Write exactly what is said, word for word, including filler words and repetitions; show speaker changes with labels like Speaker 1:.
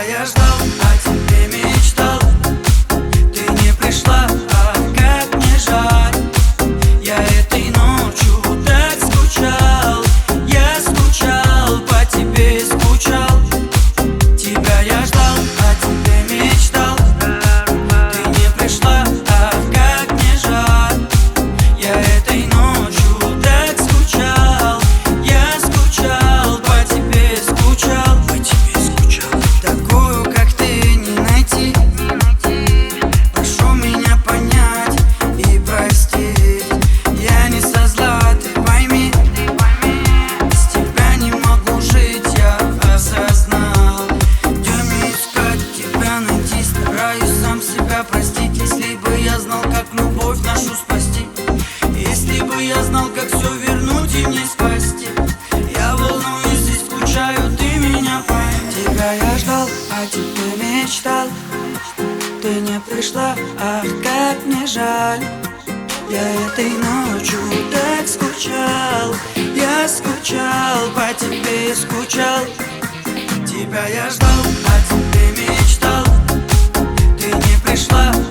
Speaker 1: я ждал, о тебе мечтал. Ты не пришла, ах, как мне жаль. Я этой ночью так скучал. Я скучал, по тебе скучал. Тебя я ждал, о тебе мечтал. Ты не пришла, ах, как мне жаль. Я этой ночью так скучал. Я скучал, по тебе скучал. По тебе скучал. Такую, как ты, не найти. Прошу меня понять и простить. Я не со зла, ты пойми. Без тебя не могу жить, я осознал. Где мне искать тебя найти? Стараюсь сам себя простить. Если бы я знал, как любовь нашу спасти. Если бы я знал, как все вернуть и мне спасти. Я волнуюсь и скучаю, ты меня пойми. Тебя я ждал, о тебе мечтал. Ты не пришла, ах, как мне жаль. Я этой ночью так скучал. Я скучал, по тебе скучал. Тебя я ждал, о тебе мечтал. Ты не пришла,